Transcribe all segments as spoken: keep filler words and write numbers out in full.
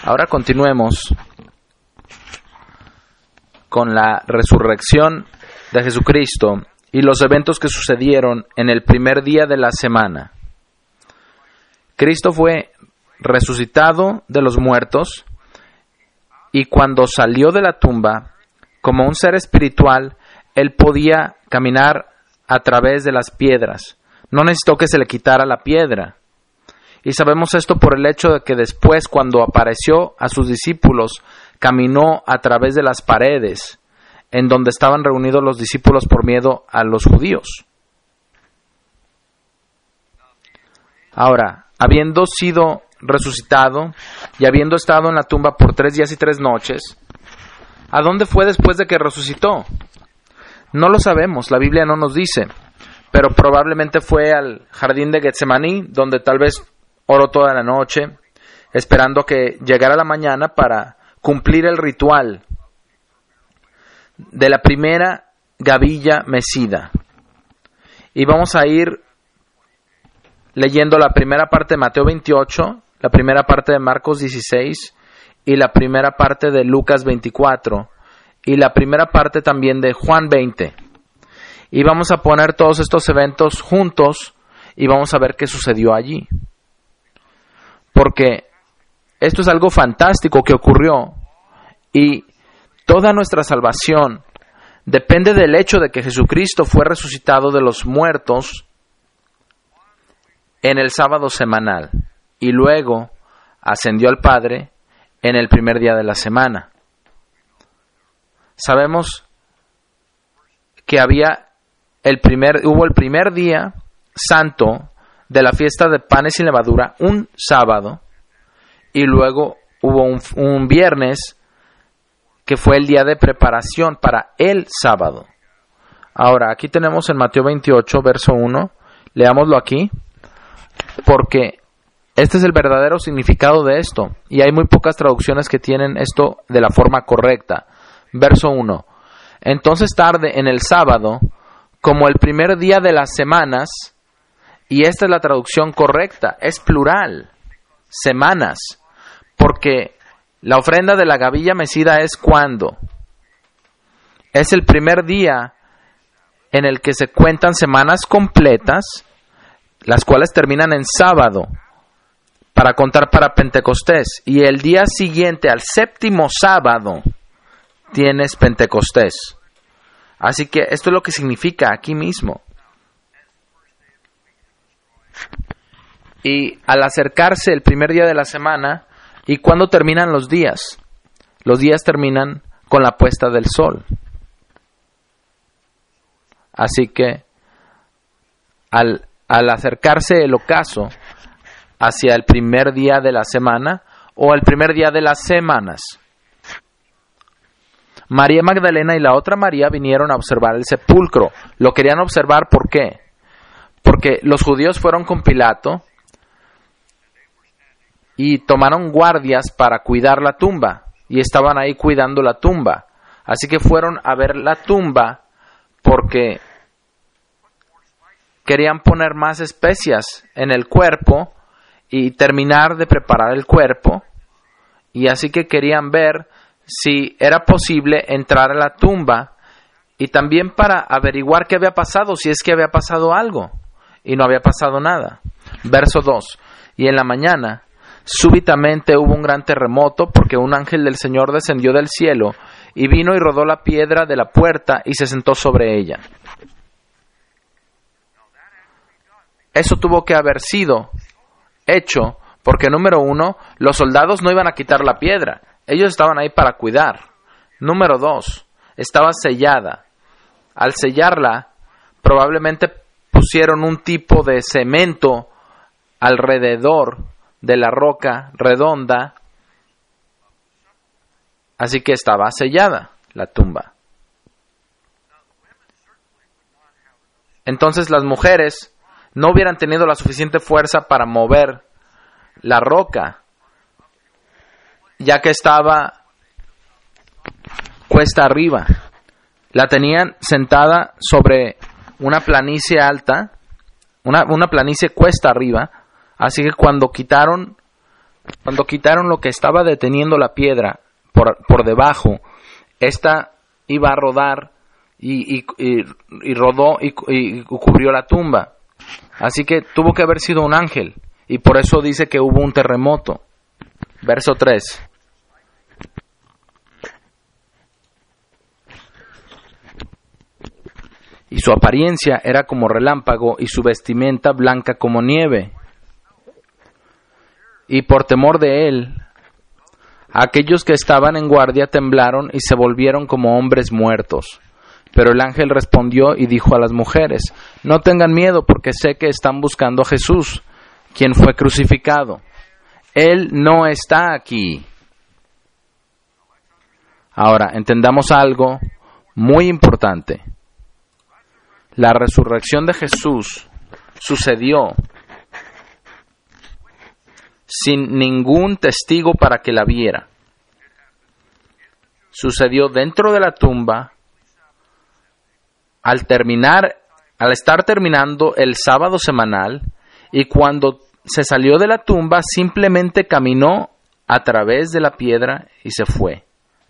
Ahora continuemos con la resurrección de Jesucristo y los eventos que sucedieron en el primer día de la semana. Cristo fue resucitado de los muertos y cuando salió de la tumba, como un ser espiritual, Él podía caminar a través de las piedras. No necesitó que se le quitara la piedra. Y sabemos esto por el hecho de que después, cuando apareció a sus discípulos, caminó a través de las paredes en donde estaban reunidos los discípulos por miedo a los judíos. Ahora, habiendo sido resucitado y habiendo estado en la tumba por tres días y tres noches, ¿a dónde fue después de que resucitó? No lo sabemos, la Biblia no nos dice, pero probablemente fue al jardín de Getsemaní, donde tal vez oró toda la noche, esperando que llegara la mañana para cumplir el ritual de la primera gavilla mecida. Y vamos a ir leyendo la primera parte de Mateo veintiocho, la primera parte de Marcos dieciséis y la primera parte de Lucas veinticuatro y la primera parte también de Juan veinte. Y vamos a poner todos estos eventos juntos y vamos a ver qué sucedió allí. Porque esto es algo fantástico que ocurrió y toda nuestra salvación depende del hecho de que Jesucristo fue resucitado de los muertos en el sábado semanal y luego ascendió al Padre en el primer día de la semana. Sabemos que había el primer, hubo el primer día santo de la fiesta de panes sin levadura, un sábado, y luego hubo un, un viernes que fue el día de preparación para el sábado. Ahora, aquí tenemos en Mateo veintiocho, verso uno, leámoslo aquí, porque este es el verdadero significado de esto, y hay muy pocas traducciones que tienen esto de la forma correcta. Verso uno, entonces tarde en el sábado, como el primer día de las semanas, y esta es la traducción correcta, es plural, semanas, porque la ofrenda de la gavilla mecida es cuando. Es el primer día en el que se cuentan semanas completas, las cuales terminan en sábado, para contar para Pentecostés. Y el día siguiente, al séptimo sábado, tienes Pentecostés. Así que esto es lo que significa aquí mismo. Y al acercarse el primer día de la semana, ¿y cuándo terminan los días? Los días terminan con la puesta del sol. Así que al, al acercarse el ocaso hacia el primer día de la semana o el primer día de las semanas, María Magdalena y la otra María vinieron a observar el sepulcro. Lo querían observar, ¿por qué? Porque los judíos fueron con Pilato y tomaron guardias para cuidar la tumba, y estaban ahí cuidando la tumba. Así que fueron a ver la tumba porque querían poner más especias en el cuerpo y terminar de preparar el cuerpo, y así que querían ver si era posible entrar a la tumba y también para averiguar qué había pasado, si es que había pasado algo, y no había pasado nada. Verso dos, y en la mañana súbitamente hubo un gran terremoto, porque un ángel del Señor descendió del cielo y vino y rodó la piedra de la puerta y se sentó sobre ella. Eso tuvo que haber sido hecho porque, número uno, los soldados no iban a quitar la piedra, ellos estaban ahí para cuidar. Número dos, estaba sellada. Al sellarla, probablemente pusieron un tipo de cemento alrededor de la roca redonda, así que estaba sellada la tumba. Entonces las mujeres no hubieran tenido la suficiente fuerza para mover la roca, ya que estaba cuesta arriba. La tenían sentada sobre una planicie alta, una, una planicie cuesta arriba. Así que cuando quitaron Cuando quitaron lo que estaba deteniendo la piedra por, por debajo, esta iba a rodar y, y, y, y rodó y, y cubrió la tumba. Así que tuvo que haber sido un ángel, y por eso dice que hubo un terremoto. Verso tres. Y su apariencia era como relámpago, y su vestimenta blanca como nieve. Y por temor de él, aquellos que estaban en guardia temblaron y se volvieron como hombres muertos. Pero el ángel respondió y dijo a las mujeres: no tengan miedo, porque sé que están buscando a Jesús, quien fue crucificado. Él no está aquí. Ahora, entendamos algo muy importante. La resurrección de Jesús sucedió sin ningún testigo para que la viera. Sucedió dentro de la tumba, al terminar, al estar terminando el sábado semanal, y cuando se salió de la tumba simplemente caminó a través de la piedra y se fue.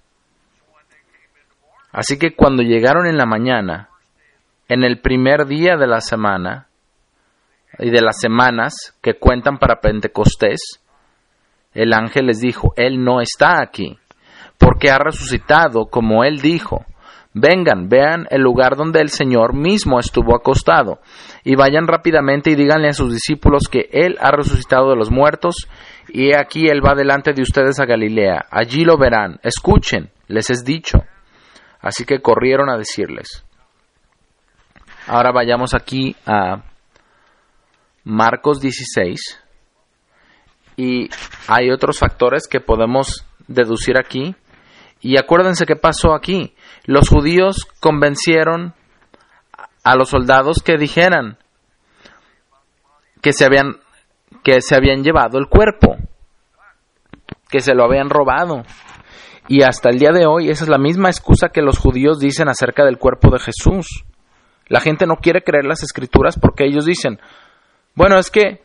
Así que cuando llegaron en la mañana, en el primer día de la semana y de las semanas que cuentan para Pentecostés, el ángel les dijo: Él no está aquí, porque ha resucitado como Él dijo. Vengan, vean el lugar donde el Señor mismo estuvo acostado, y vayan rápidamente y díganle a sus discípulos que Él ha resucitado de los muertos, y he aquí Él va delante de ustedes a Galilea. Allí lo verán. Escuchen, les es dicho. Así que corrieron a decirles. Ahora vayamos aquí a Marcos dieciséis, y hay otros factores que podemos deducir aquí. Y acuérdense qué pasó aquí. Los judíos convencieron a los soldados que dijeran que se habían, que se habían llevado el cuerpo, que se lo habían robado. Y hasta el día de hoy esa es la misma excusa que los judíos dicen acerca del cuerpo de Jesús. La gente no quiere creer las escrituras porque ellos dicen: bueno, es que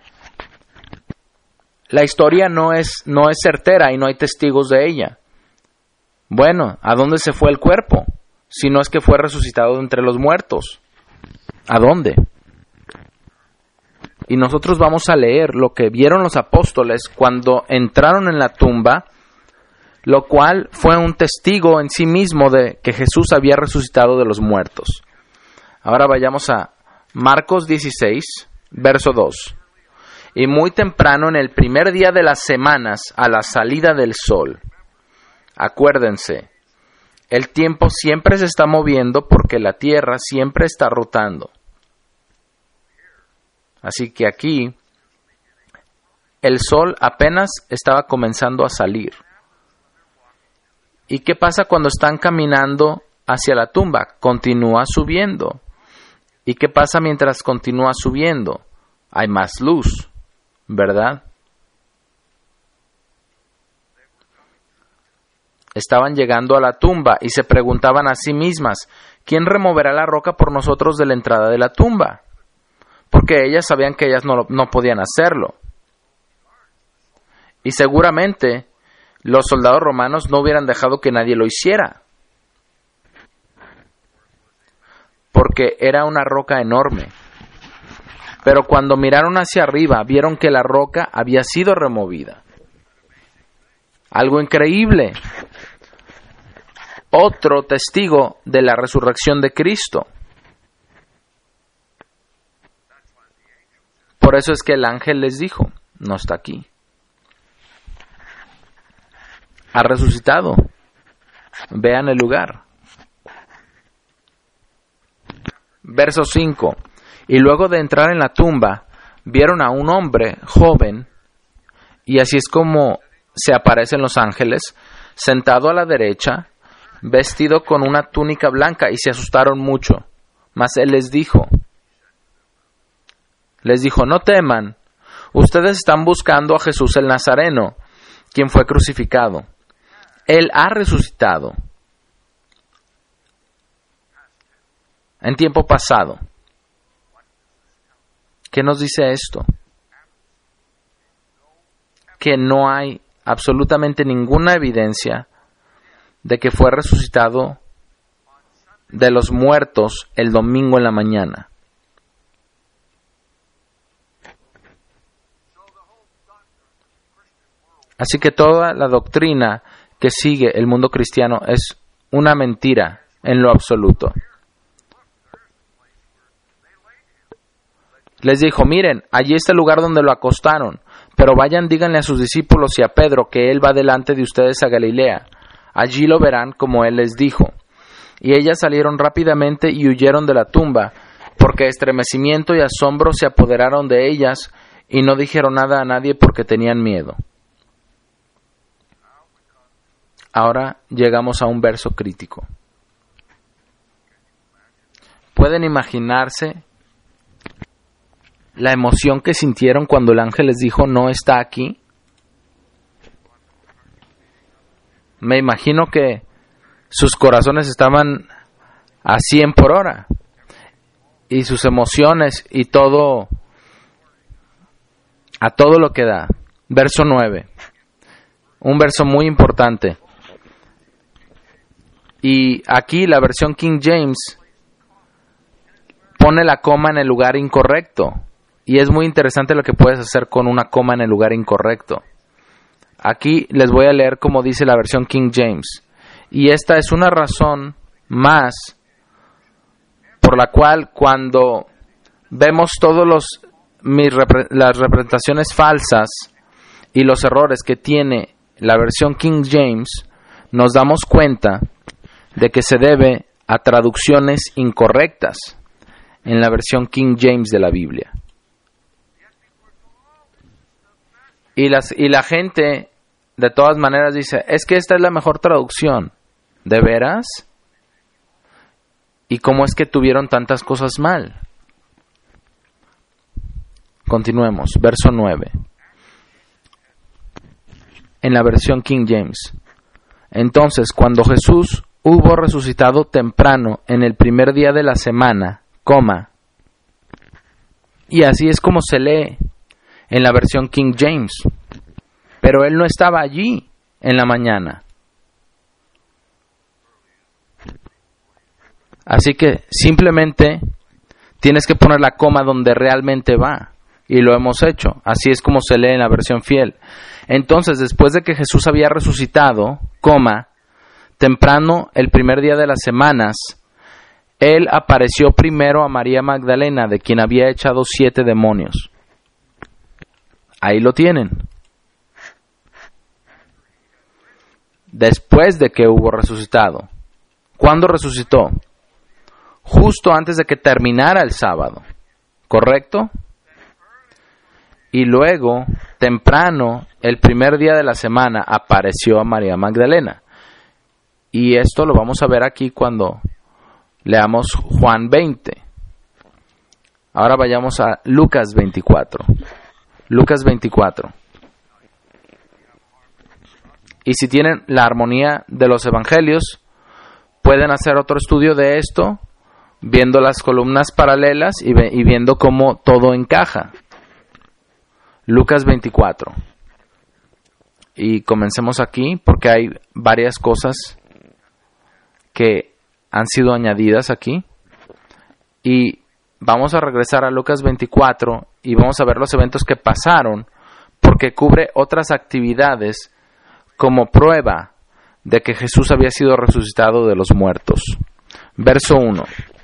la historia no es, no es certera y no hay testigos de ella. Bueno, ¿a dónde se fue el cuerpo? Si no es que fue resucitado de entre los muertos. ¿A dónde? Y nosotros vamos a leer lo que vieron los apóstoles cuando entraron en la tumba, lo cual fue un testigo en sí mismo de que Jesús había resucitado de los muertos. Ahora vayamos a Marcos dieciséis, verso dos. Y muy temprano, en el primer día de las semanas, a la salida del sol. Acuérdense, el tiempo siempre se está moviendo porque la tierra siempre está rotando. Así que aquí, el sol apenas estaba comenzando a salir. ¿Y qué pasa cuando están caminando hacia la tumba? Continúa subiendo. ¿Y qué pasa mientras continúa subiendo? Hay más luz, ¿verdad? Estaban llegando a la tumba y se preguntaban a sí mismas: ¿quién removerá la roca por nosotros de la entrada de la tumba? Porque ellas sabían que ellas no, no podían hacerlo. Y seguramente los soldados romanos no hubieran dejado que nadie lo hiciera, porque era una roca enorme. Pero cuando miraron hacia arriba, vieron que la roca había sido removida. Algo increíble. Otro testigo de la resurrección de Cristo. Por eso es que el ángel les dijo: no está aquí. Ha resucitado. Vean el lugar. Verso cinco. Y luego de entrar en la tumba, vieron a un hombre joven, y así es como se aparecen los ángeles, sentado a la derecha, vestido con una túnica blanca, y se asustaron mucho. Mas él les dijo, les dijo, no teman, ustedes están buscando a Jesús el Nazareno, quien fue crucificado. Él ha resucitado en tiempo pasado. ¿Qué nos dice esto? que no hay absolutamente ninguna evidencia de que fue resucitado de los muertos el domingo en la mañana. Así que toda la doctrina que sigue el mundo cristiano es una mentira en lo absoluto. Les dijo, miren, allí está el lugar donde lo acostaron, pero vayan, díganle a sus discípulos y a Pedro que él va delante de ustedes a Galilea. Allí lo verán como él les dijo. Y ellas salieron rápidamente y huyeron de la tumba, porque estremecimiento y asombro se apoderaron de ellas, y no dijeron nada a nadie porque tenían miedo. Ahora llegamos a un verso crítico. ¿Pueden imaginarse la emoción que sintieron cuando el ángel les dijo, no está aquí? Me imagino que sus corazones estaban a cien por hora y sus emociones y todo a todo lo que da. Verso nueve, un verso muy importante, y aquí la versión King James pone la coma en el lugar incorrecto, y es muy interesante lo que puedes hacer con una coma en el lugar incorrecto. Aquí les voy a leer como dice la versión King James. Y esta es una razón más por la cual cuando vemos todos los mis repre, las representaciones falsas y los errores que tiene la versión King James, nos damos cuenta de que se debe a traducciones incorrectas en la versión King James de la Biblia. Y, las, y la gente, de todas maneras, dice, es que esta es la mejor traducción. ¿De veras? ¿Y cómo es que tuvieron tantas cosas mal? Continuemos, verso nueve. En la versión King James. Entonces, cuando Jesús hubo resucitado temprano en el primer día de la semana, coma, y así es como se lee en la versión King James, pero él no estaba allí en la mañana. Así que simplemente tienes que poner la coma donde realmente va, y lo hemos hecho. Así es como se lee en la versión fiel. Entonces, después de que Jesús había resucitado, coma, temprano el primer día de las semanas, él apareció primero a María Magdalena, de quien había echado siete demonios. Ahí lo tienen. Después de que hubo resucitado. ¿Cuándo resucitó? Justo antes de que terminara el sábado, ¿correcto? Y luego, temprano, el primer día de la semana, apareció a María Magdalena. Y esto lo vamos a ver aquí cuando leamos Juan veinte. Ahora vayamos a Lucas veinticuatro. Lucas veinticuatro. Y si tienen la armonía de los evangelios, pueden hacer otro estudio de esto, viendo las columnas paralelas y, ve, y viendo cómo todo encaja. Lucas veinticuatro. Y comencemos aquí porque hay varias cosas que han sido añadidas aquí. Y vamos a regresar a Lucas veinticuatro y vamos a ver los eventos que pasaron, porque cubre otras actividades como prueba de que Jesús había sido resucitado de los muertos. Verso uno.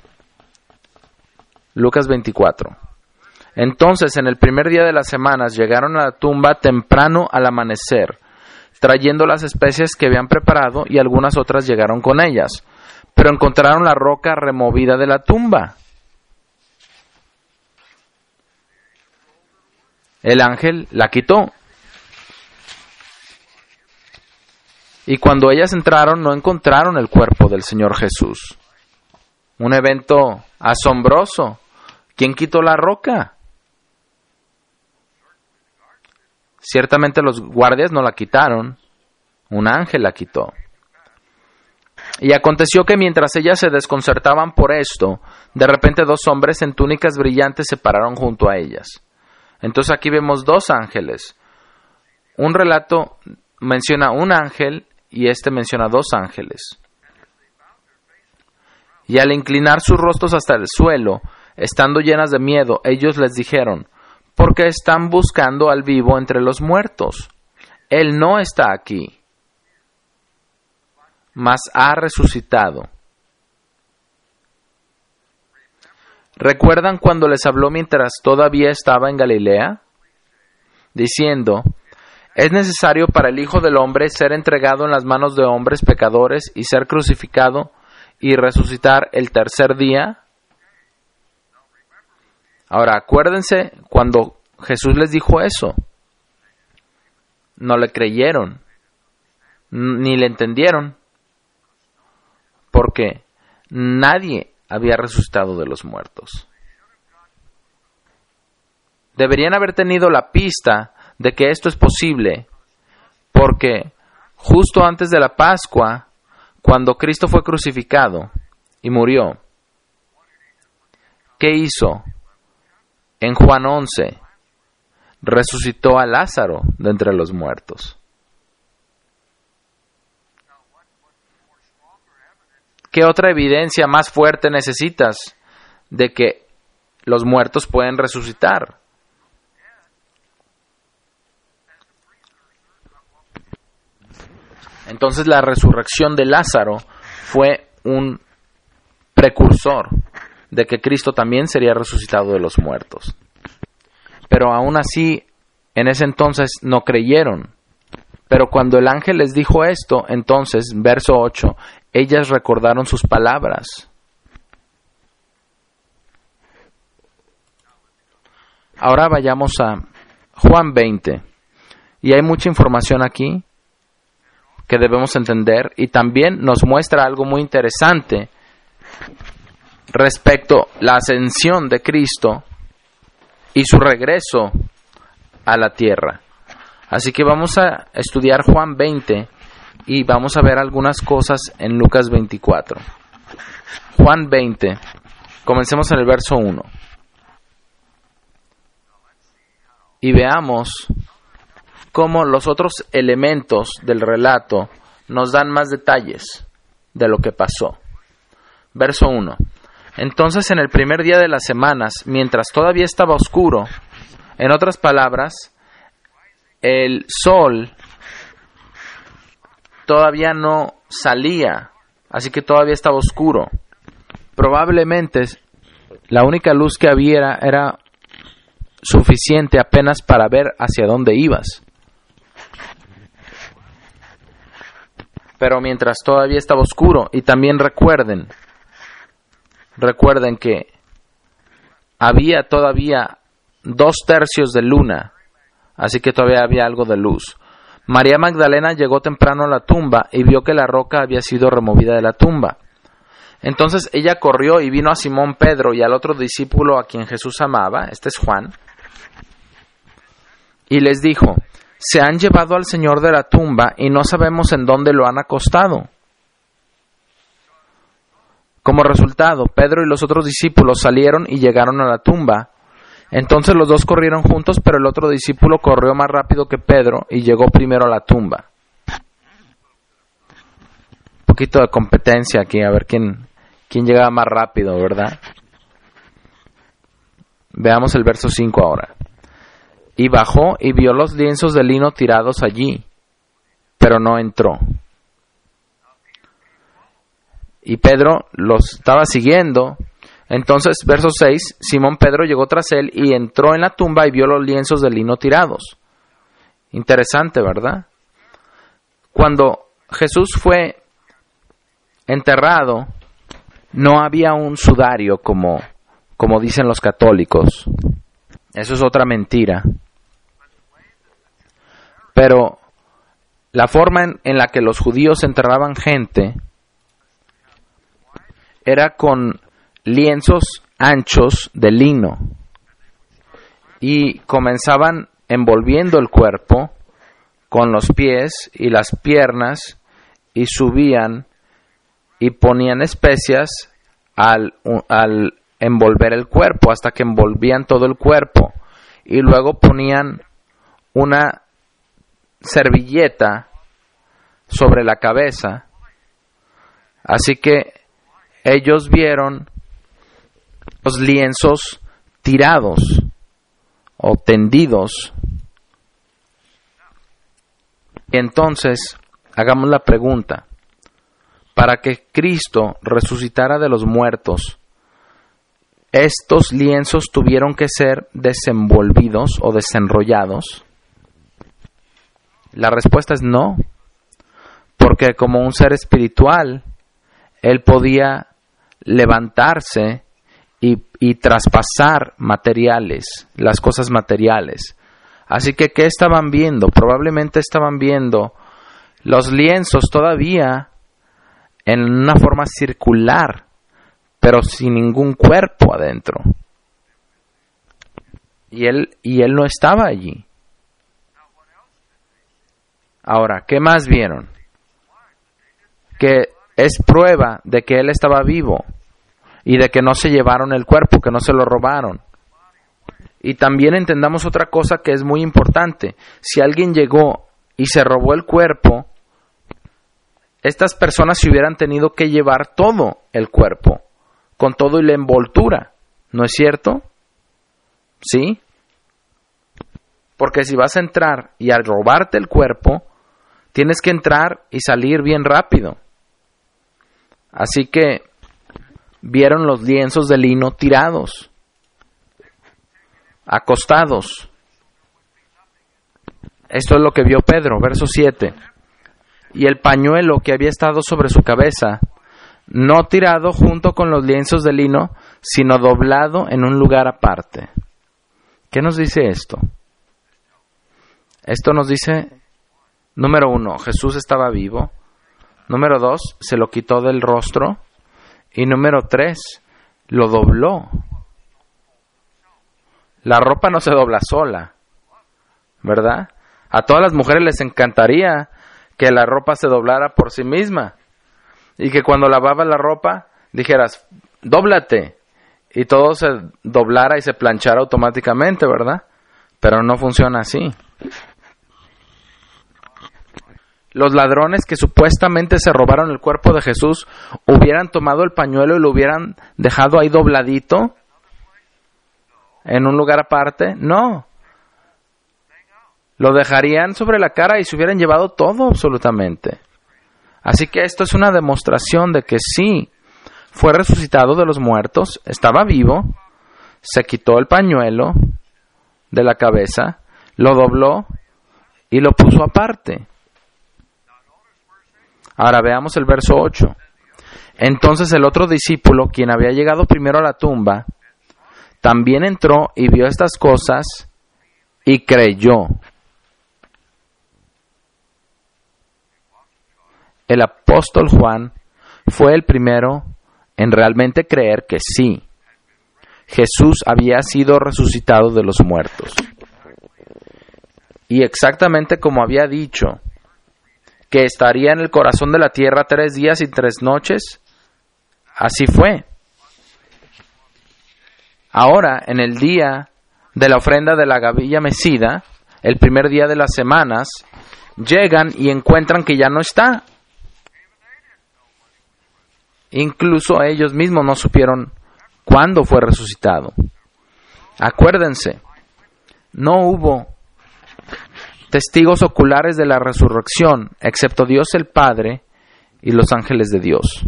Lucas veinticuatro. Entonces, en el primer día de las semanas, llegaron a la tumba temprano al amanecer, trayendo las especies que habían preparado, y algunas otras llegaron con ellas. Pero encontraron la roca removida de la tumba. El ángel la quitó. Y cuando ellas entraron, no encontraron el cuerpo del Señor Jesús. Un evento asombroso. ¿Quién quitó la roca? Ciertamente los guardias no la quitaron. Un ángel la quitó. Y aconteció que mientras ellas se desconcertaban por esto, de repente dos hombres en túnicas brillantes se pararon junto a ellas. Entonces aquí vemos dos ángeles. un relato menciona un ángel y este menciona dos ángeles. Y al inclinar sus rostros hasta el suelo, estando llenas de miedo, ellos les dijeron: ¿por qué están buscando al vivo entre los muertos? Él no está aquí, mas ha resucitado. ¿Recuerdan cuando les habló mientras todavía estaba en Galilea? Diciendo: es necesario para el Hijo del Hombre ser entregado en las manos de hombres pecadores y ser crucificado y resucitar el tercer día. Ahora, acuérdense cuando Jesús les dijo eso. No le creyeron, ni le entendieron, porque nadie había resucitado de los muertos. Deberían haber tenido la pista de que esto es posible, porque justo antes de la Pascua, cuando Cristo fue crucificado y murió, ¿qué hizo? En Juan once, resucitó a Lázaro de entre los muertos. ¿Qué otra evidencia más fuerte necesitas de que los muertos pueden resucitar? Entonces la resurrección de Lázaro fue un precursor de que Cristo también sería resucitado de los muertos. Pero aún así, en ese entonces no creyeron. Pero cuando el ángel les dijo esto, entonces, verso ocho, ellas recordaron sus palabras. Ahora vayamos a Juan veinte. Y hay mucha información aquí que debemos entender, y también nos muestra algo muy interesante respecto a la ascensión de Cristo y su regreso a la tierra. Así que vamos a estudiar Juan veinte y vamos a ver algunas cosas en Lucas veinticuatro. Juan veinte, comencemos en el verso uno. Y veamos cómo los otros elementos del relato nos dan más detalles de lo que pasó. Verso uno. Entonces, en el primer día de las semanas, mientras todavía estaba oscuro, en otras palabras, el sol todavía no salía, así que todavía estaba oscuro. Probablemente la única luz que había era suficiente apenas para ver hacia dónde ibas. Pero mientras todavía estaba oscuro, y también recuerden, recuerden que había todavía dos tercios de luna, así que todavía había algo de luz. María Magdalena llegó temprano a la tumba y vio que la roca había sido removida de la tumba. Entonces ella corrió y vino a Simón Pedro y al otro discípulo a quien Jesús amaba, este es Juan, y les dijo: se han llevado al Señor de la tumba y no sabemos en dónde lo han acostado. Como resultado, Pedro y los otros discípulos salieron y llegaron a la tumba. Entonces los dos corrieron juntos, pero el otro discípulo corrió más rápido que Pedro y llegó primero a la tumba. Un poquito de competencia aquí, a ver quién, quién llegaba más rápido, ¿verdad? Veamos el verso cinco ahora. Y bajó y vio los lienzos de lino tirados allí, pero no entró. Y Pedro los estaba siguiendo. Entonces, verso seis, Simón Pedro llegó tras él y entró en la tumba y vio los lienzos de lino tirados. Interesante, ¿verdad? Cuando Jesús fue enterrado, no había un sudario como, como dicen los católicos. Eso es otra mentira. Pero la forma en, en la que los judíos enterraban gente era con lienzos anchos de lino y comenzaban envolviendo el cuerpo con los pies y las piernas y subían y ponían especias al, al envolver el cuerpo hasta que envolvían todo el cuerpo y luego ponían una servilleta sobre la cabeza. Así que ellos vieron los lienzos tirados o tendidos. Y entonces, hagamos la pregunta. Para que Cristo resucitara de los muertos, ¿estos lienzos tuvieron que ser desenvolvidos o desenrollados? La respuesta es no, porque como un ser espiritual, Él podía levantarse y, y traspasar materiales, las cosas materiales. Así que, ¿qué estaban viendo? Probablemente estaban viendo los lienzos todavía en una forma circular, pero sin ningún cuerpo adentro. Y él, y él no estaba allí. Ahora, ¿qué más vieron? Que es prueba de que él estaba vivo y de que no se llevaron el cuerpo, que no se lo robaron. Y también entendamos otra cosa que es muy importante. Si alguien llegó y se robó el cuerpo, estas personas se hubieran tenido que llevar todo el cuerpo, con todo y la envoltura, ¿no es cierto? ¿Sí? Porque si vas a entrar y a robarte el cuerpo, tienes que entrar y salir bien rápido. Así que vieron los lienzos de lino tirados, acostados. Esto es lo que vio Pedro, verso siete. Y el pañuelo que había estado sobre su cabeza, no tirado junto con los lienzos de lino, sino doblado en un lugar aparte. ¿Qué nos dice esto? Esto nos dice, número uno, Jesús estaba vivo. Número dos, se lo quitó del rostro. Y número tres, lo dobló. La ropa no se dobla sola, ¿verdad? A todas las mujeres les encantaría que la ropa se doblara por sí misma y que cuando lavabas la ropa dijeras, dóblate, y todo se doblara y se planchara automáticamente, ¿verdad? Pero no funciona así. Los ladrones que supuestamente se robaron el cuerpo de Jesús hubieran tomado el pañuelo y lo hubieran dejado ahí dobladito en un lugar aparte. No. Lo dejarían sobre la cara y se hubieran llevado todo absolutamente. Así que esto es una demostración de que sí, fue resucitado de los muertos, estaba vivo, se quitó el pañuelo de la cabeza, lo dobló y lo puso aparte. Ahora veamos el verso ocho. Entonces el otro discípulo, quien había llegado primero a la tumba, también entró y vio estas cosas y creyó. El apóstol Juan fue el primero en realmente creer que sí, Jesús había sido resucitado de los muertos. Y exactamente como había dicho, que estaría en el corazón de la tierra tres días y tres noches, así fue. Ahora, en el día de la ofrenda de la gavilla mecida, el primer día de las semanas, llegan y encuentran que ya no está. Incluso ellos mismos no supieron cuándo fue resucitado. Acuérdense, no hubo testigos oculares de la resurrección, excepto Dios el Padre y los ángeles de Dios.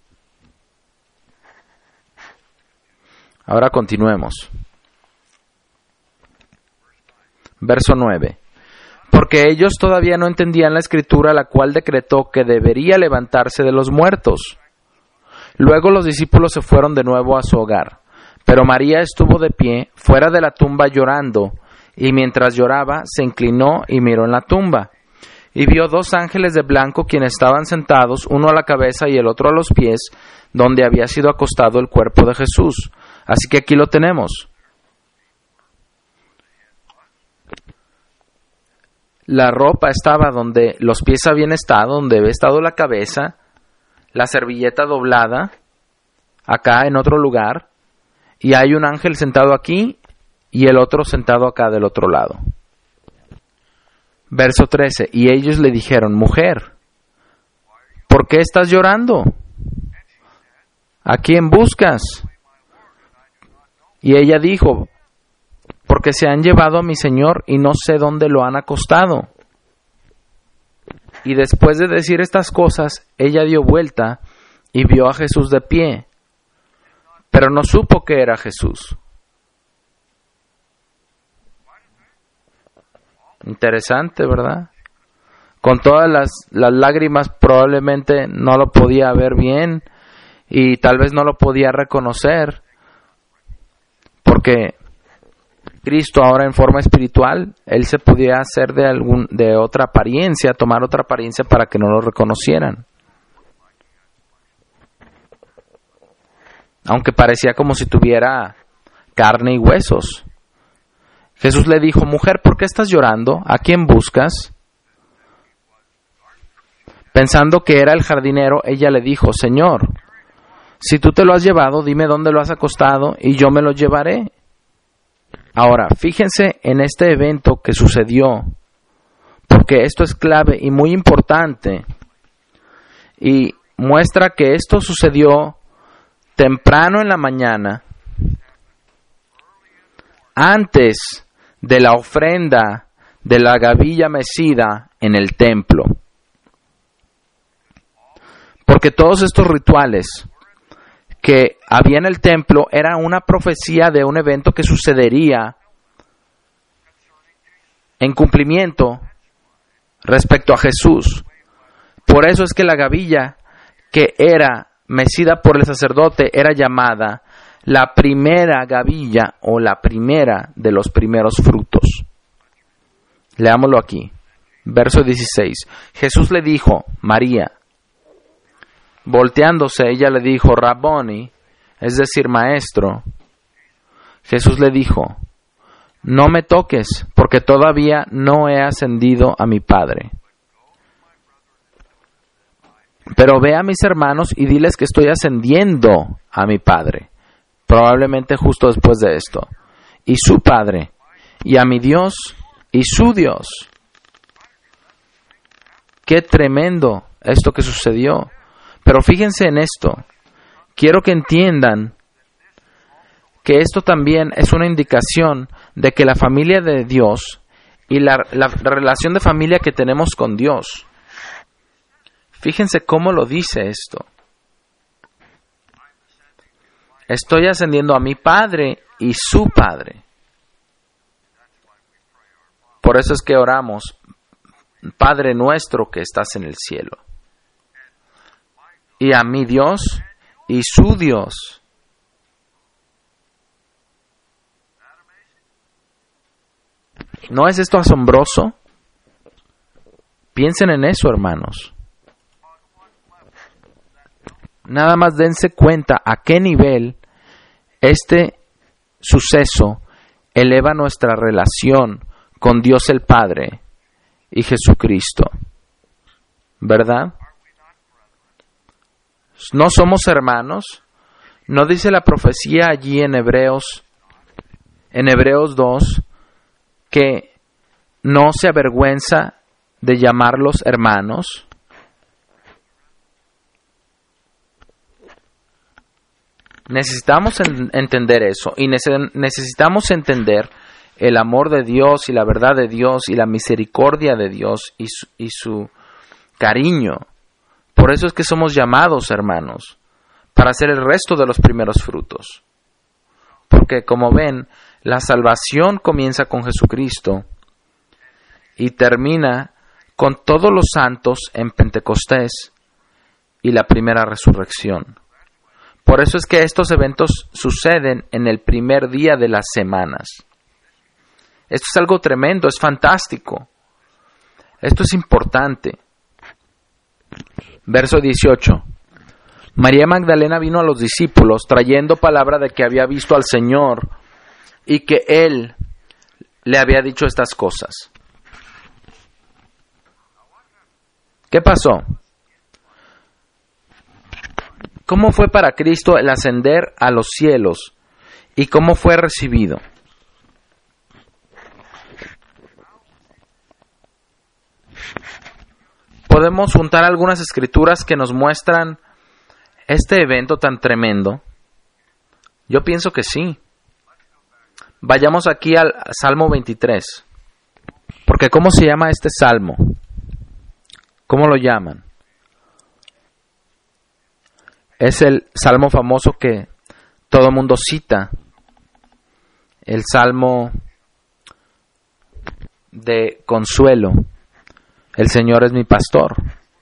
Ahora continuemos. Verso nueve. Porque ellos todavía no entendían la escritura, la cual decretó que debería levantarse de los muertos. Luego los discípulos se fueron de nuevo a su hogar, pero María estuvo de pie fuera de la tumba llorando, y mientras lloraba se inclinó y miró en la tumba, y vio dos ángeles de blanco quienes estaban sentados, uno a la cabeza y el otro a los pies, donde había sido acostado el cuerpo de Jesús. Así que aquí lo tenemos. La ropa estaba donde los pies habían estado, donde había estado la cabeza, la servilleta doblada, acá en otro lugar, y hay un ángel sentado aquí y el otro sentado acá del otro lado. Verso trece. Y ellos le dijeron: mujer, ¿por qué estás llorando? ¿A quién buscas? Y ella dijo: porque se han llevado a mi señor y no sé dónde lo han acostado. Y después de decir estas cosas, ella dio vuelta y vio a Jesús de pie, pero no supo que era Jesús. Interesante, ¿verdad? Con todas las, las lágrimas probablemente no lo podía ver bien y tal vez no lo podía reconocer, porque Cristo ahora en forma espiritual, Él se podía hacer de, algún, de otra apariencia, tomar otra apariencia para que no lo reconocieran. Aunque parecía como si tuviera carne y huesos. Jesús le dijo: mujer, ¿por qué estás llorando? ¿A quién buscas? Pensando que era el jardinero, ella le dijo: Señor, si tú te lo has llevado, dime dónde lo has acostado y yo me lo llevaré. Ahora, fíjense en este evento que sucedió, porque esto es clave y muy importante, y muestra que esto sucedió temprano en la mañana, antes de la ofrenda de la gavilla mecida en el templo. Porque todos estos rituales que había en el templo era una profecía de un evento que sucedería en cumplimiento respecto a Jesús. Por eso es que la gavilla que era mecida por el sacerdote era llamada la primera gavilla o la primera de los primeros frutos. Leámoslo aquí, verso dieciséis. Jesús le dijo: María. Volteándose, ella le dijo: Rabboni, es decir, maestro. Jesús le dijo: no me toques, porque todavía no he ascendido a mi Padre. Pero ve a mis hermanos y diles que estoy ascendiendo a mi Padre, probablemente justo después de esto, y su Padre, y a mi Dios y su Dios. Qué tremendo esto que sucedió. Pero fíjense en esto. Quiero que entiendan que esto también es una indicación de que la familia de Dios y la, la relación de familia que tenemos con Dios. Fíjense cómo lo dice esto. Estoy ascendiendo a mi Padre y su Padre. Por eso es que oramos: Padre nuestro que estás en el cielo. Y a mi Dios y su Dios. ¿No es esto asombroso? Piensen en eso, hermanos. Nada más dense cuenta a qué nivel este suceso eleva nuestra relación con Dios el Padre y Jesucristo. ¿Verdad? ¿No somos hermanos? ¿No dice la profecía allí en Hebreos, en Hebreos dos, que no se avergüenza de llamarlos hermanos? Necesitamos en, entender eso y nece- necesitamos entender el amor de Dios y la verdad de Dios y la misericordia de Dios y su, y su cariño. Por eso es que somos llamados hermanos, para hacer el resto de los primeros frutos. Porque como ven, la salvación comienza con Jesucristo y termina con todos los santos en Pentecostés y la primera resurrección. Por eso es que estos eventos suceden en el primer día de las semanas. Esto es algo tremendo, es fantástico. Esto es importante. Verso dieciocho. María Magdalena vino a los discípulos trayendo palabra de que había visto al Señor y que Él le había dicho estas cosas. ¿Qué pasó? ¿Cómo fue para Cristo el ascender a los cielos y cómo fue recibido? podemos juntar algunas escrituras que nos muestran este evento tan tremendo. Yo pienso que sí. Vayamos aquí al Salmo veintitrés. Porque ¿cómo se llama este salmo? ¿Cómo lo llaman? Es el salmo famoso que todo el mundo cita. El salmo de consuelo. El Señor es mi pastor.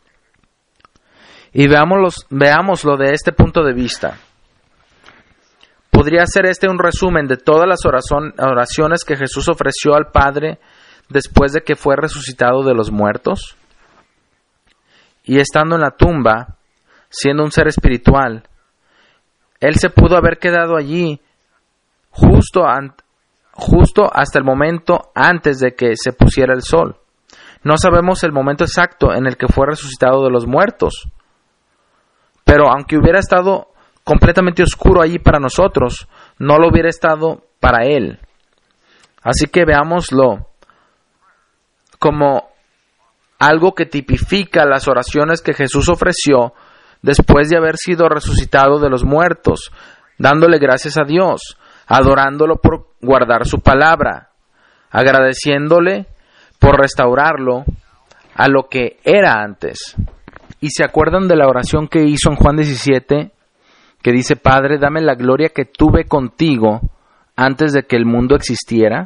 Y veámoslo, veámoslo de este punto de vista. ¿Podría ser este un resumen de todas las oración, oraciones que Jesús ofreció al Padre después de que fue resucitado de los muertos? Y estando en la tumba, siendo un ser espiritual, Él se pudo haber quedado allí justo, an, justo hasta el momento antes de que se pusiera el sol. No sabemos el momento exacto en el que fue resucitado de los muertos. Pero aunque hubiera estado completamente oscuro allí para nosotros, no lo hubiera estado para Él. Así que veámoslo como algo que tipifica las oraciones que Jesús ofreció después de haber sido resucitado de los muertos, dándole gracias a Dios, adorándolo por guardar su palabra, agradeciéndole por restaurarlo a lo que era antes. ¿Y se acuerdan de la oración que hizo en Juan diecisiete? Que dice: Padre, dame la gloria que tuve contigo antes de que el mundo existiera.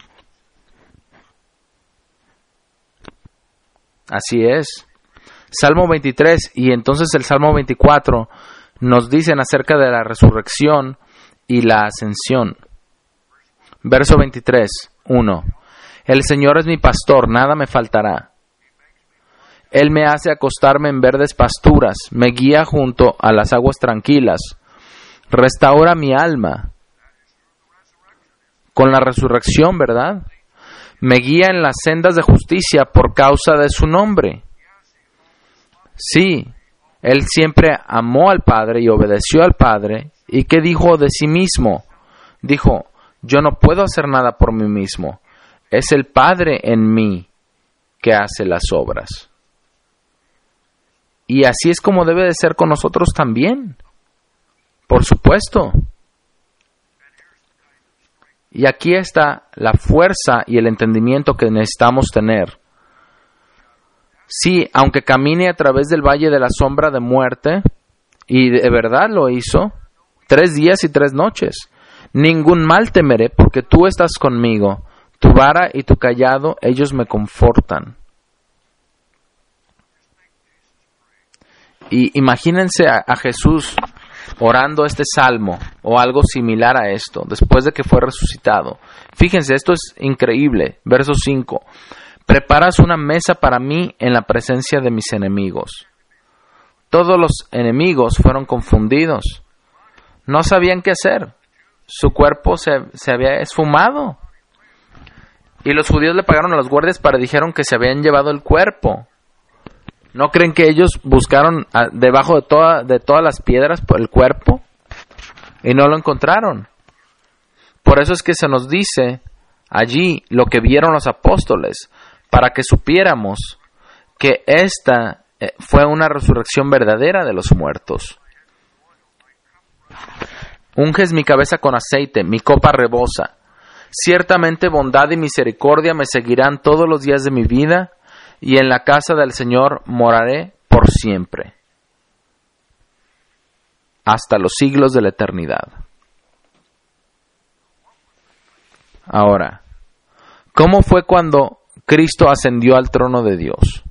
Así es. Salmo veintitrés y entonces el Salmo veinticuatro nos dicen acerca de la resurrección y la ascensión. Verso veintitrés, uno. El Señor es mi pastor, nada me faltará. Él me hace acostarme en verdes pasturas, me guía junto a las aguas tranquilas, restaura mi alma. Con la resurrección, ¿verdad? Me guía en las sendas de justicia por causa de su nombre. Sí, Él siempre amó al Padre y obedeció al Padre. ¿Y qué dijo de sí mismo? Dijo: yo no puedo hacer nada por mí mismo. Es el Padre en mí que hace las obras. Y así es como debe de ser con nosotros también. Por supuesto. Y aquí está la fuerza y el entendimiento que necesitamos tener. Sí, aunque camine a través del valle de la sombra de muerte, y de verdad lo hizo, tres días y tres noches, ningún mal temeré, porque tú estás conmigo, tu vara y tu cayado, ellos me confortan. Y imagínense a, a Jesús orando este salmo o algo similar a esto después de que fue resucitado. Fíjense, esto es increíble. Verso cinco. Preparas una mesa para mí en la presencia de mis enemigos. Todos los enemigos fueron confundidos. No sabían qué hacer. Su cuerpo se, se había esfumado. Y los judíos le pagaron a los guardias para dijeron que se habían llevado el cuerpo. ¿No creen que ellos buscaron a, debajo de, toda, de todas las piedras por el cuerpo? Y no lo encontraron. Por eso es que se nos dice allí lo que vieron los apóstoles, para que supiéramos que esta eh, fue una resurrección verdadera de los muertos. Unges mi cabeza con aceite, mi copa rebosa. Ciertamente bondad y misericordia me seguirán todos los días de mi vida, y en la casa del Señor moraré por siempre, hasta los siglos de la eternidad. Ahora, ¿cómo fue cuando Cristo ascendió al trono de Dios?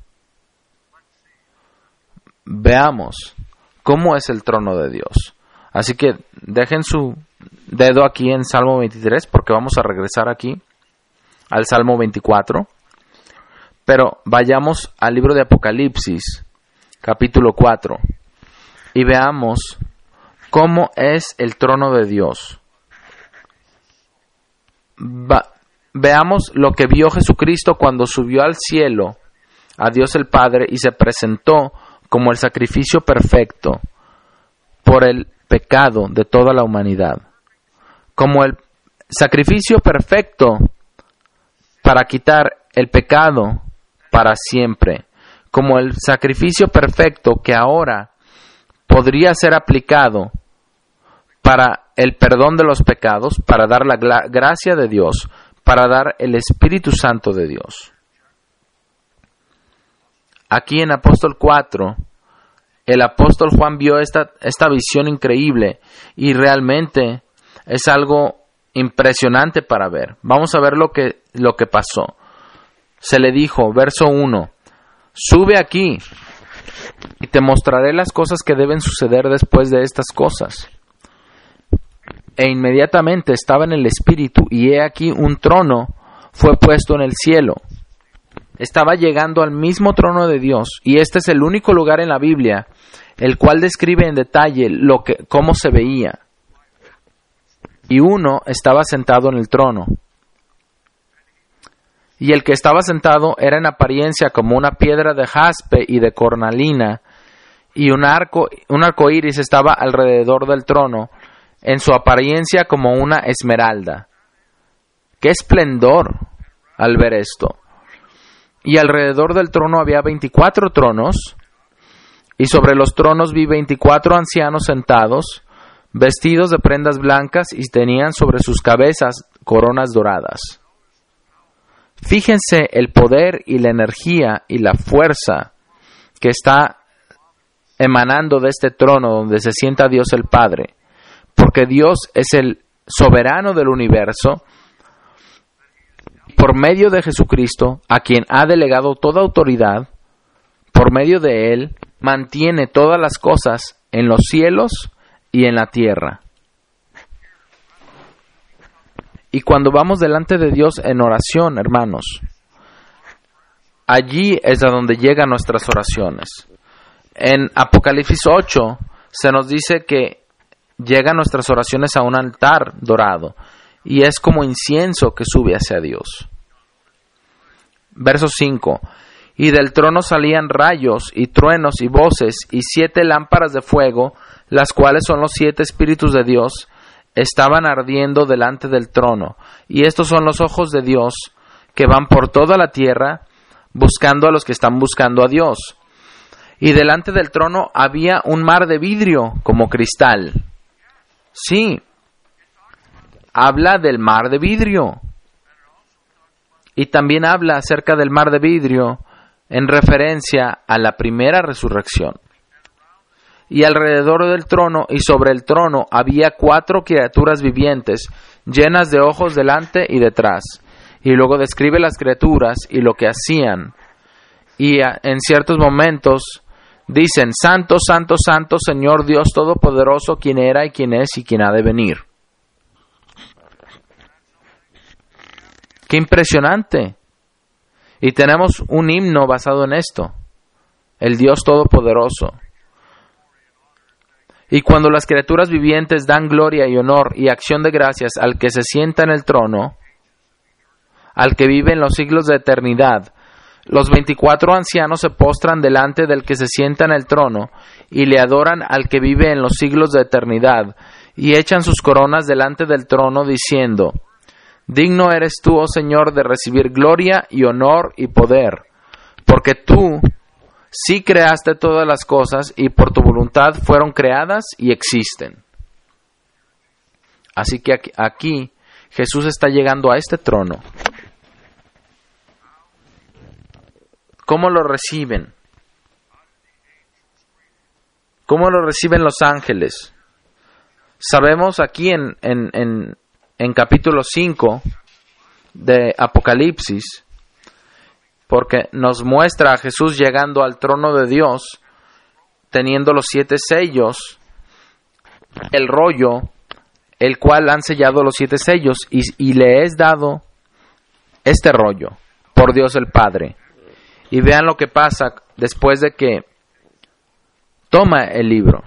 Veamos cómo es el trono de Dios. Así que dejen su dedo aquí en Salmo veintitrés, porque vamos a regresar aquí al Salmo veinticuatro. Pero vayamos al libro de Apocalipsis, capítulo cuatro, y veamos cómo es el trono de Dios. Va, veamos lo que vio Jesucristo cuando subió al cielo, a Dios el Padre, y se presentó como el sacrificio perfecto por el pecado de toda la humanidad. Como el sacrificio perfecto para quitar el pecado para siempre, como el sacrificio perfecto que ahora podría ser aplicado para el perdón de los pecados, para dar la gra- gracia de Dios, para dar el Espíritu Santo de Dios. Aquí en Apóstol cuatro, el apóstol Juan vio esta, esta visión increíble y realmente es algo impresionante para ver. Vamos a ver lo que, lo que pasó. Se le dijo, verso uno, sube aquí y te mostraré las cosas que deben suceder después de estas cosas. E inmediatamente estaba en el Espíritu, y he aquí un trono fue puesto en el cielo. Estaba llegando al mismo trono de Dios, y este es el único lugar en la Biblia el cual describe en detalle lo que, cómo se veía. Y uno estaba sentado en el trono. Y el que estaba sentado era en apariencia como una piedra de jaspe y de cornalina, y un arco, un arco iris estaba alrededor del trono, en su apariencia como una esmeralda. ¡Qué esplendor al ver esto! Y alrededor del trono había veinticuatro tronos, y sobre los tronos vi veinticuatro ancianos sentados, vestidos de prendas blancas, y tenían sobre sus cabezas coronas doradas. Fíjense el poder y la energía y la fuerza que está emanando de este trono donde se sienta Dios el Padre, porque Dios es el soberano del universo, por medio de Jesucristo, a quien ha delegado toda autoridad. Por medio de Él, mantiene todas las cosas en los cielos y en la tierra. Y cuando vamos delante de Dios en oración, hermanos, allí es a donde llegan nuestras oraciones. En Apocalipsis ocho se nos dice que llegan nuestras oraciones a un altar dorado, y es como incienso que sube hacia Dios. Verso cinco. Y del trono salían rayos y truenos y voces y siete lámparas de fuego, las cuales son los siete espíritus de Dios, estaban ardiendo delante del trono. Y estos son los ojos de Dios que van por toda la tierra buscando a los que están buscando a Dios. Y delante del trono había un mar de vidrio como cristal. Sí, habla del mar de vidrio. Y también habla acerca del mar de vidrio en referencia a la primera resurrección. Y alrededor del trono y sobre el trono había cuatro criaturas vivientes, llenas de ojos delante y detrás. Y luego describe las criaturas y lo que hacían. Y en ciertos momentos dicen, Santo, Santo, Santo, Señor Dios Todopoderoso, quien era y quien es y quien ha de venir. ¡Qué impresionante! Y tenemos un himno basado en esto, el Dios Todopoderoso. Y cuando las criaturas vivientes dan gloria y honor y acción de gracias al que se sienta en el trono, al que vive en los siglos de eternidad, los veinticuatro ancianos se postran delante del que se sienta en el trono y le adoran al que vive en los siglos de eternidad, y echan sus coronas delante del trono diciendo, digno eres tú, oh Señor, de recibir gloria y honor y poder, porque tú sí creaste todas las cosas y por tu voluntad fueron creadas y existen. Así que aquí, aquí Jesús está llegando a este trono. ¿Cómo lo reciben? ¿Cómo lo reciben los ángeles? Sabemos aquí en, en, en, en capítulo cinco de Apocalipsis, porque nos muestra a Jesús llegando al trono de Dios, teniendo los siete sellos, el rollo, el cual han sellado los siete sellos, y, y le es dado este rollo por Dios el Padre. Y vean lo que pasa después de que toma el libro.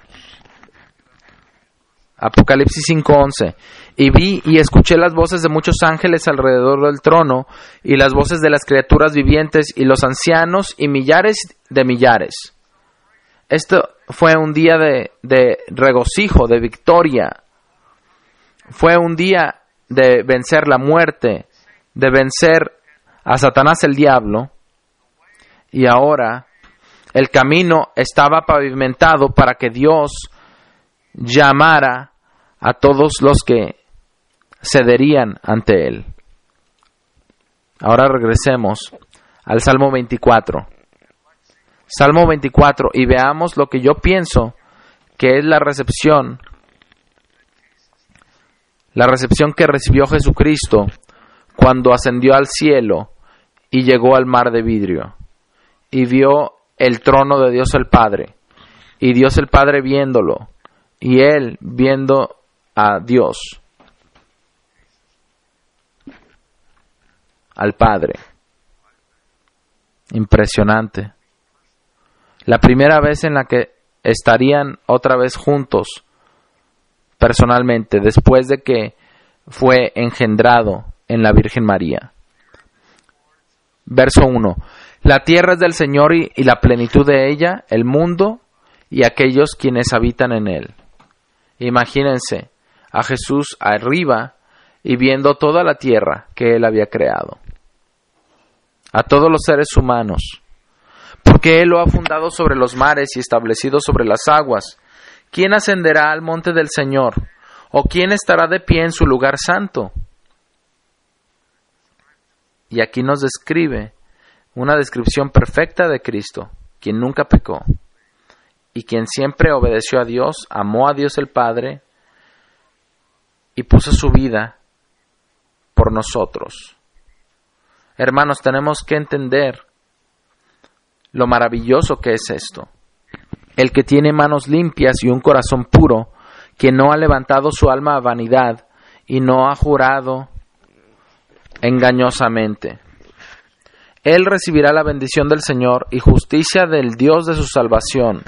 Apocalipsis cinco once. Y vi y escuché las voces de muchos ángeles alrededor del trono, y las voces de las criaturas vivientes, y los ancianos, y millares de millares. Esto fue un día de, de regocijo, de victoria. Fue un día de vencer la muerte, de vencer a Satanás el diablo. Y ahora el camino estaba pavimentado para que Dios llamara a todos los que cederían ante Él. Ahora regresemos al Salmo veinticuatro. Salmo veinticuatro, y veamos lo que yo pienso que es la recepción, la recepción que recibió Jesucristo cuando ascendió al cielo y llegó al mar de vidrio y vio el trono de Dios el Padre, y Dios el Padre viéndolo, y Él viendo a Dios, al Padre. Impresionante. La primera vez en la que estarían otra vez juntos personalmente, después de que fue engendrado en la Virgen María. Verso uno. La tierra es del Señor y, y la plenitud de ella, el mundo y aquellos quienes habitan en él. Imagínense a Jesús arriba y viendo toda la tierra que Él había creado, a todos los seres humanos, porque Él lo ha fundado sobre los mares y establecido sobre las aguas. ¿Quién ascenderá al monte del Señor? ¿O quién estará de pie en su lugar santo? Y aquí nos describe una descripción perfecta de Cristo, quien nunca pecó, y quien siempre obedeció a Dios, amó a Dios el Padre, y puso su vida por nosotros. Hermanos, tenemos que entender lo maravilloso que es esto. El que tiene manos limpias y un corazón puro, que no ha levantado su alma a vanidad y no ha jurado engañosamente. Él recibirá la bendición del Señor y justicia del Dios de su salvación.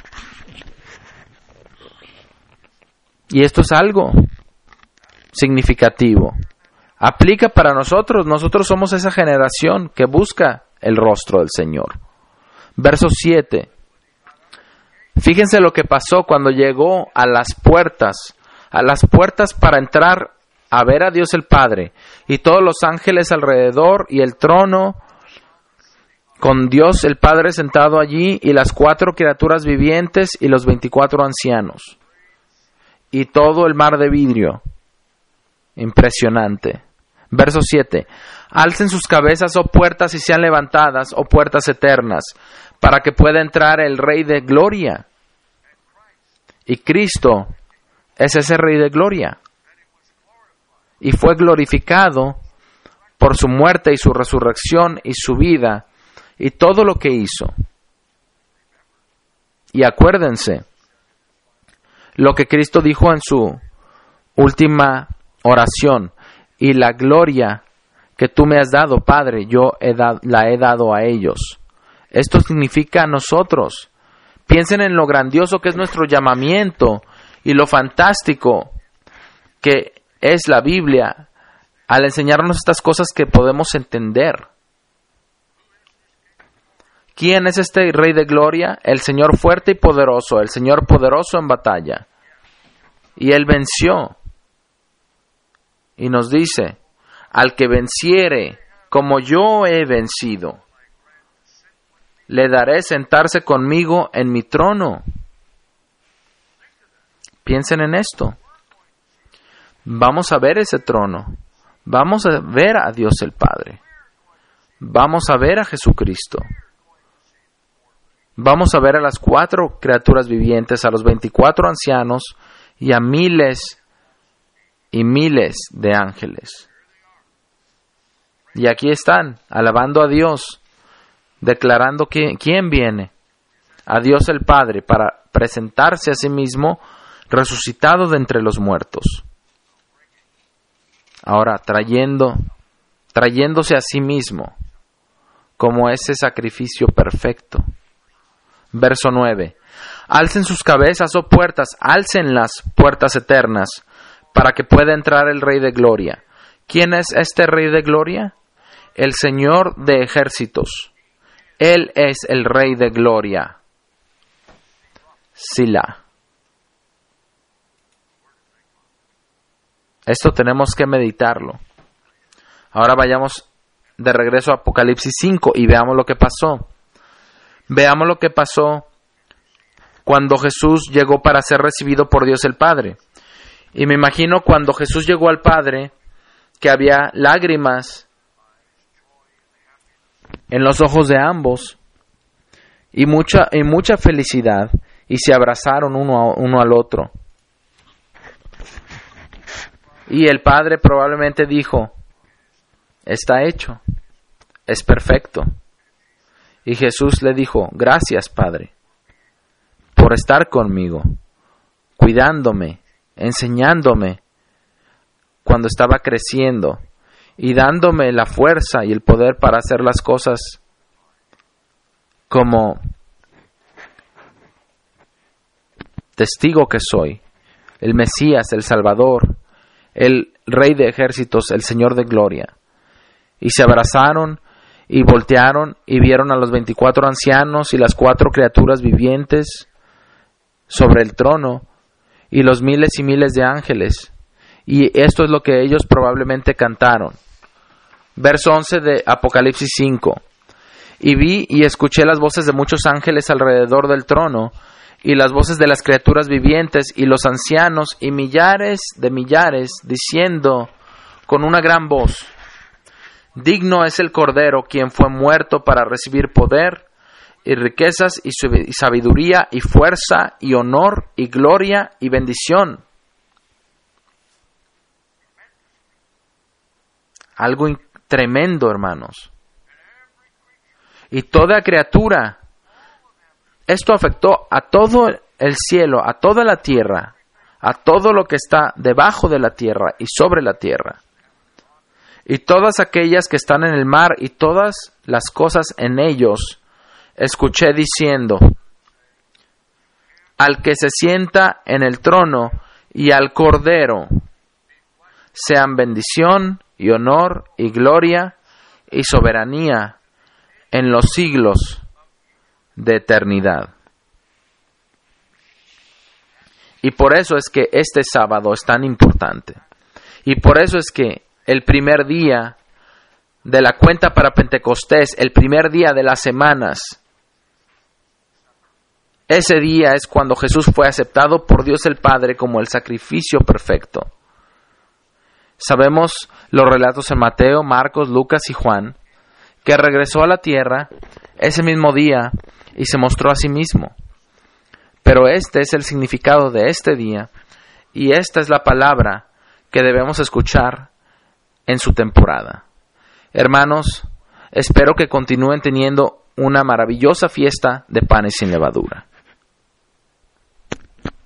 Y esto es algo significativo. Aplica para nosotros. Nosotros somos esa generación que busca el rostro del Señor. Verso siete. Fíjense lo que pasó cuando llegó a las puertas, a las puertas para entrar a ver a Dios el Padre, y todos los ángeles alrededor, y el trono con Dios el Padre sentado allí, y las cuatro criaturas vivientes, y los veinticuatro ancianos, y todo el mar de vidrio. Impresionante. Verso siete. Alcen sus cabezas, oh puertas, y sean levantadas, oh puertas eternas, para que pueda entrar el Rey de Gloria. Y Cristo es ese Rey de Gloria. Y fue glorificado por su muerte y su resurrección y su vida y todo lo que hizo. Y acuérdense lo que Cristo dijo en su última oración: y la gloria que tú me has dado, Padre, yo he dado, la he dado a ellos. Esto significa a nosotros. Piensen en lo grandioso que es nuestro llamamiento y lo fantástico que es la Biblia al enseñarnos estas cosas que podemos entender. ¿Quién es este Rey de Gloria? El Señor fuerte y poderoso, el Señor poderoso en batalla. Y Él venció. Y nos dice: al que venciere como yo he vencido, le daré sentarse conmigo en mi trono. Piensen en esto. Vamos a ver ese trono. Vamos a ver a Dios el Padre. Vamos a ver a Jesucristo. Vamos a ver a las cuatro criaturas vivientes, a los veinticuatro ancianos y a miles y miles de ángeles. Y aquí están, alabando a Dios, declarando que, quién viene, a Dios el Padre, para presentarse a sí mismo resucitado de entre los muertos. Ahora, trayendo, trayéndose a sí mismo como ese sacrificio perfecto. Verso nueve. Alcen sus cabezas, oh puertas, alcen las puertas eternas, para que pueda entrar el Rey de Gloria. ¿Quién es este Rey de Gloria? El Señor de ejércitos. Él es el Rey de Gloria. Sila. Esto tenemos que meditarlo. Ahora vayamos de regreso a Apocalipsis cinco y veamos lo que pasó. Veamos lo que pasó cuando Jesús llegó para ser recibido por Dios el Padre. Y me imagino cuando Jesús llegó al Padre, que había lágrimas en los ojos de ambos y mucha, y mucha felicidad, y se abrazaron uno, a, uno al otro. Y el Padre probablemente dijo: está hecho, es perfecto. Y Jesús le dijo: gracias, Padre, por estar conmigo, cuidándome, enseñándome cuando estaba creciendo y dándome la fuerza y el poder para hacer las cosas como testigo que soy, el Mesías, el Salvador, el Rey de ejércitos, el Señor de gloria. Y se abrazaron y voltearon y vieron a los veinticuatro ancianos y las cuatro criaturas vivientes sobre el trono y los miles y miles de ángeles. Y esto es lo que ellos probablemente cantaron. Verso once de Apocalipsis cinco. Y vi y escuché las voces de muchos ángeles alrededor del trono, y las voces de las criaturas vivientes y los ancianos y millares de millares, diciendo con una gran voz: digno es el Cordero quien fue muerto para recibir poder y riquezas y sabiduría y fuerza y honor y gloria y bendición. Algo tremendo, hermanos. Y toda criatura, esto afectó a todo el cielo, a toda la tierra, a todo lo que está debajo de la tierra y sobre la tierra, y todas aquellas que están en el mar y todas las cosas en ellos. Escuché diciendo: al que se sienta en el trono y al Cordero sean bendición y honor y gloria y soberanía en los siglos de eternidad. Y por eso es que este sábado es tan importante. Y por eso es que el primer día de la cuenta para Pentecostés, el primer día de las semanas, ese día es cuando Jesús fue aceptado por Dios el Padre como el sacrificio perfecto. Sabemos los relatos en Mateo, Marcos, Lucas y Juan, que regresó a la tierra ese mismo día y se mostró a sí mismo. Pero este es el significado de este día, y esta es la palabra que debemos escuchar en su temporada. Hermanos, espero que continúen teniendo una maravillosa fiesta de panes sin levadura.